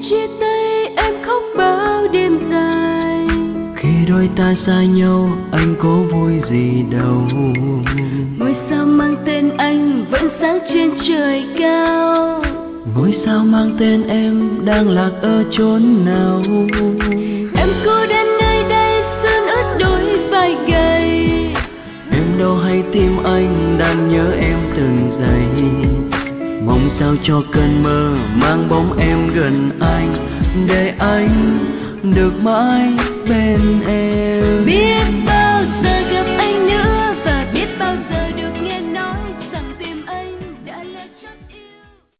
chia tay em khóc bao đêm dài. Khi đôi ta xa nhau anh có vui gì đâu. Ngôi sao mang tên anh vẫn sáng trên trời cao. Ngôi sao mang tên em đang lạc ở chốn nào. Em cô đơn nơi đây sương ướt đôi vai gầy. Em đâu hay tim anh đang nhớ em từng giây. Mong sao cho cơn mơ mang bóng em gần anh, để anh được mãi bên em. Biết